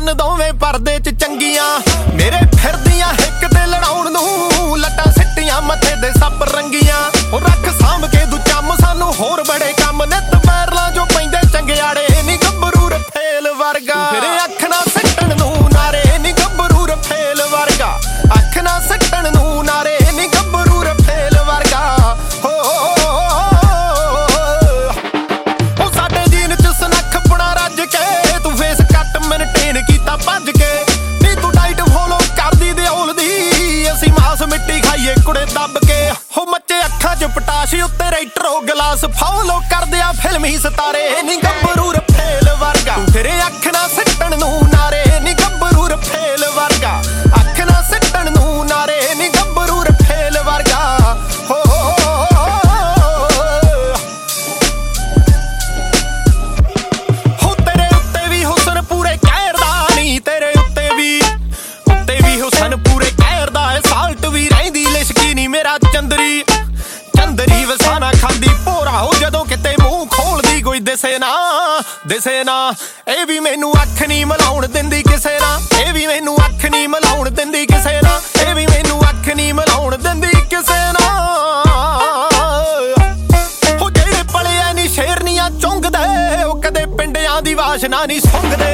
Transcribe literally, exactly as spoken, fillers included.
ਕੰਨ ਦੋਵੇਂ ਪਰਦੇ ਚ ਚੰਗੀਆਂ ਮੇਰੇ ਫਿਰਦੀਆਂ ਹਿੱਕ ਤੇ ਲੜਾਉਣ ਨੂੰ ਲੱਟਾਂ ਸਿੱਟੀਆਂ ਮੱਥੇ ਦੇ ਸੱਪ ਰੰਗੀਆਂ ਉਹ ਰੱਖ ਸਾਂਭ ਕੇ ਦੂ ਚੰਮ ਸਾਨੂੰ ਹੋਰ ਬੜੇ ਕੰਮ ਨਿੱਤ ਪੈਰਲਾਂ ਜੋ ਪੈਂਦੇ ਚੰਗਿਆੜੇ ਨੀ ਗੱਭਰੂ ਰਫੇਲ ਵਰਗਾ ਤੇਰੇ ਅੱਖ ਨਾ ਸਿੱਟਣ ਨੂੰ ਨਾਰੇ ਨੀ ਗੱਭਰੂ ਰਫੇਲ ਵਰਗਾ ਅੱਖ ਨਾ ਸਿੱਟਣ ਨੂੰ ਨਾਰੇ ਨੀ ਗੱਭਰੂ ਰਫੇਲ ਵਰਗਾ ਹੋ ਉਹ ਸਾਡੇ ਜੀਨ ਚ ਸਨੱਖ ਪੁਣਾ ਰੱਜ ਕੇ ਤੂੰ ਫੇਸ ਕੱਟ ਮੈਨਟੇਨ ਕੀਤਾ ਭੱਜ ਕੇ ਨੀ ਤੂੰ ਡਾਈਟ ਫੋਲੋ ਕਰਦੀ ਦਿਓਲ ਦੀ ਅਸੀਂ ਮਾਸ ਮਿੱਟੀ ਖਾਈਏ ਕੁੜੇ ਦੱਬ ਕੇ ਹੋ ਮੱਚੇ ਅੱਖਾਂ ਚ ਪਟਾਸ਼ੀ ਉੱਤੇ ਰਾਈਟਰੋ ਗਲਾਸ ਫੋਲੋ ਕਰਦੇ ਆ ਫਿਲਮੀ ਸਿਤਾਰੇ ਨੀ ਗੱਭਰੂ ਰਫੇਲ ਵਰਗਾ ਤੇਰੇ ਅੱਖ ਨਾ ਸਿੱਟਣ ਨੂੰ ਨਾਰੇ ਨੀ ਗੱਭਰੂ ਰਫੇਲ ਵਰਗਾ ਅੱਖ ਨਾ ਸਿੱਟਣ ਨੂੰ ਨਾਰੇ ਨੀ ਗੱਭਰੂ ਰਫੇਲ ਵਰਗਾ ਹੋ ਹੋ ਤੇਰੇ ਉੱਤੇ ਵੀ ਹੁਸਨ ਪੂਰੇ ਕਹਿਰ ਦਾ ਨੀ ਤੇਰੇ ਉੱਤੇ ਵੀ ਉੱਤੇ ਵੀ ਹੁਸਨ ਪੂਰੇ ਕਹਿਰ ਦਾ ਏ ਸਾਲਟ ਵੀ ਰਹਿੰਦੀ ਲਿਸ਼ਕੀ ਨੀ ਮੇਰਾ ਚੰਦਰੀ ਚੰਦਰੀ ਵਸਾਨਾ ਖਾਂਦੀ ਭੋਰਾ ਹੋ ਜਦੋਂ ਕਿਤੇ ਮੂੰਹ ਖੋਲਦੀ ਕੋਈ ਦਿਸੇ ਨਾ ਦਿਸੇ ਨਾ ਇਹ ਵੀ ਮੈਨੂੰ ਅੱਖ ਨਹੀਂ ਮਲਾਉਣ ਦਿੰਦੀ ਕਿਸੇ ਨਾਲ ਇਹ ਵੀ ਮੈਨੂੰ ਅੱਖ ਨਹੀਂ ਮਲਾਉਣ ਦਿੰਦੀ ਕਿਸੇ ਨਾਲ ਇਹ ਵੀ ਮੈਨੂੰ ਅੱਖ ਨਹੀਂ ਮਲਾਉਣ ਦਿੰਦੀ ਕਿਸੇ ਨਾਲ ਉਹ ਜਿਹੜੇ ਪਲੇ ਐ ਨੀ ਸ਼ੇਰਨੀਆਂ ਚੁੰਗਦੇ ਉਹ ਕਦੇ ਪਿੰਡਿਆਂ ਦੀ ਵਾਸ਼ਨਾ ਨਹੀਂ ਸੁੰਘਦੇ